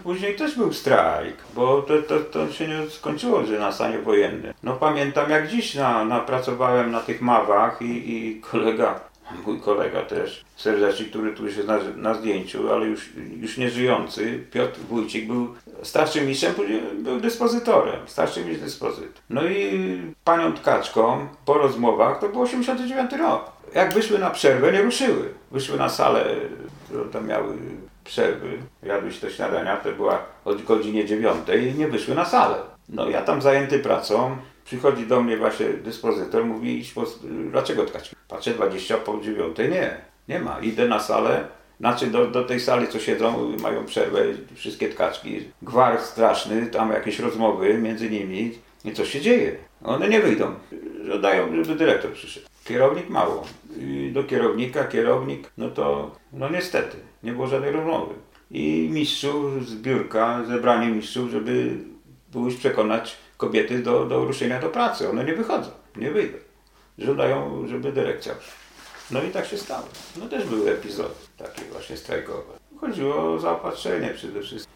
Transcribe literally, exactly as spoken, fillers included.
później też był strajk, bo to, to, to się nie skończyło, że na stanie wojennym. No pamiętam jak dziś na, na pracowałem na tych mawach i, i kolega, mój kolega też, serdecznie, który tu jest na, na zdjęciu, ale już, już nie żyjący, Piotr Wójcik był starszym mistrzem, później był dyspozytorem, starszy mistrz dyspozytor. No i panią tkaczką po rozmowach, to był osiemdziesiąty dziewiąty rok. Jak wyszły na przerwę, nie ruszyły. Wyszły na salę, które tam miały przerwy, jadły się do śniadania, to była o godzinie dziewiątej i nie wyszły na salę. No ja tam zajęty pracą, przychodzi do mnie właśnie dyspozytor, mówi, dlaczego tkaczki? Patrzę, dwadzieścia po dziewiątej, nie, nie ma. Idę na salę, znaczy do, do tej sali, co siedzą, mają przerwę, wszystkie tkaczki, gwar straszny, tam jakieś rozmowy między nimi i co się dzieje? One nie wyjdą, żądają, żeby dyrektor przyszedł. Kierownik mało. I do kierownika, kierownik, no to, no niestety, nie było żadnej rozmowy. I mistrzów z biurka, zebranie mistrzów, żeby było już przekonać kobiety do, do ruszenia do pracy. One nie wychodzą, nie wyjdą. Żądają, żeby dyrekcja przyszła. No i tak się stało. No też były epizody takie właśnie strajkowe. Chodziło o zaopatrzenie przede wszystkim.